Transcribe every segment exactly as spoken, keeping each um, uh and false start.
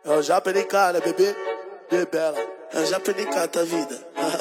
É o Japa N K, né, bebê? Bebela. É o Japa N K, tá vida.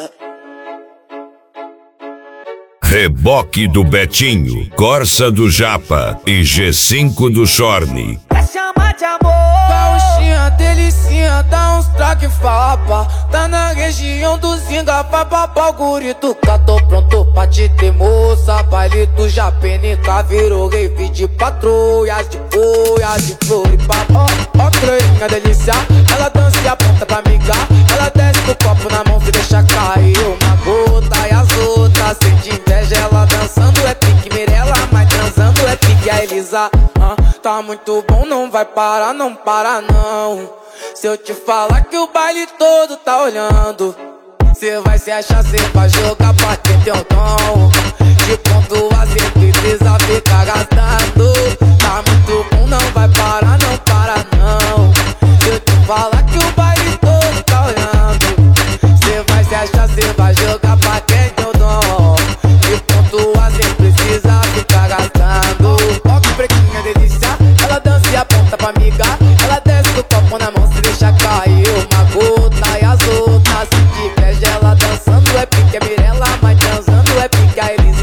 Reboque do Betinho, Corsa do Japa e G cinco do Shorny. Quer chamar de amor? Gauchinha, delicinha, dá uns traque fapa. Tá na região do Zinga, vai babá o gurito. Tô pronto pra te ter moça. Baile do Japa N K virou rave de patrulhas, de boias, de Floripa. Ó, ó, croinha, delícia, ela dança e aponta pra migar. Ela desce com o copo na mão e deixa cair uma gota. E as outras sente inveja, ela dançando é pique Mirella, mas transando é pique a Elisa. ah, Tá muito bom, não vai parar, não para não. Se eu te falar que o baile todo tá olhando, cê vai se achar, cê vai jogar pra ter teu dom. De ponto a cê precisa ficar gastando. Tá muito bom, não vai parar, não para não. Se eu te falar que o baile todo tá olhando, cê vai se achar, cê vai jogar pra ter teu dom. De ponto a cê precisa ficar gastando. Ó que pretinha delícia, ela dança e aponta pra migar. Ela desce do copo na mão, se deixa cair uma gota. E as outras se diverge, ela dançando é pique é Mirella, mas transando é pique a Elisa.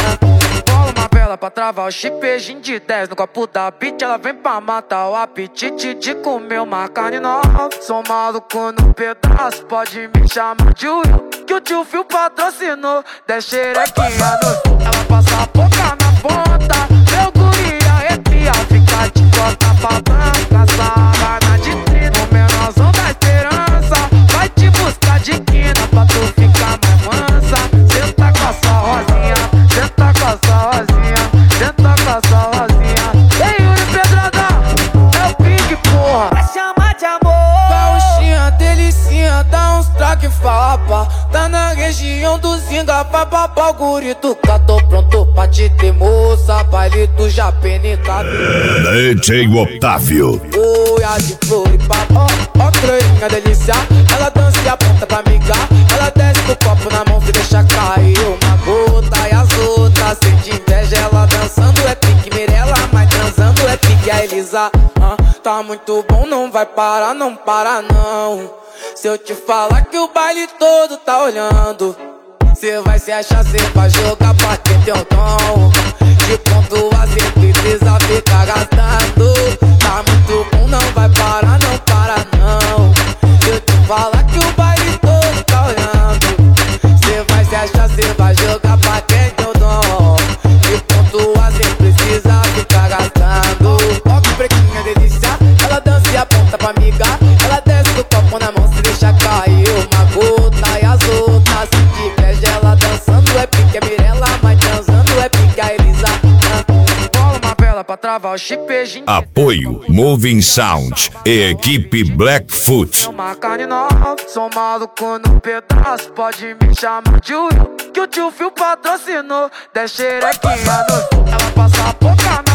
Bola uma vela pra travar o chip, beijinho de dez no copo da beat. Ela vem pra matar o apetite de comer uma carne nova. Sou maluco no pedaço, pode me chamar de Will, que o tio Phil patrocinou. Desce xerequinha no... Ela passa a boca na ponta, meu guri arrepia, fica de costa pra branca. Savana de trino, menorzão da esperança, vai te buscar de quina pra tu ficar mais mansa. Senta com a sua rosinha, senta com a sua rosinha, senta com a sua rosinha. Ei, Yuri Pedradão, é o Pink, porra. Quer chamar de amor? Gauchinha, delicinha, dá uns traque fapa. Tá na região do Zinga, vai babá o gurito. Tô pronto pra te ter moça. Baile do Japa N K. D J Otávio. Boia de Floripa. Ó, ó, croinha, delícia, ela dança e aponta pra migar. Ela desce com o copo na mão e deixa cair uma gota. E as outras sente inveja, ela dançando é pique Mirella, mas transando é pique a Elisa. ah, Tá muito bom, não vai parar, não para não. Se eu te falar que o baile todo tá olhando, cê vai se achar, cê vai jogar pra ter teu dom. De ponto a cê precisa ficar gastando. Tá muito bom, não vai parar, não para não. Se eu te falar que o baile todo tá olhando, cê vai se achar, cê vai jogar pra ter teu dom. De ponto a cê precisa ficar gastando. Ó que pretinha delícia, ela dança e aponta pra migar. Ela desce do copo na mão, se deixa cair uma gota. E as outras se diverge, ela dançando é pique é Mirella, mas transando é pique a Elisa. Bola uma vela pra travar o chip, beijinho. Apoio Moving Sound e equipe Blackfoot. Uma carne nova, sou maluco no pedaço, pode me chamar de Will, que o tio Phil patrocinou. Desce xerequinha no... Ela passa a boca na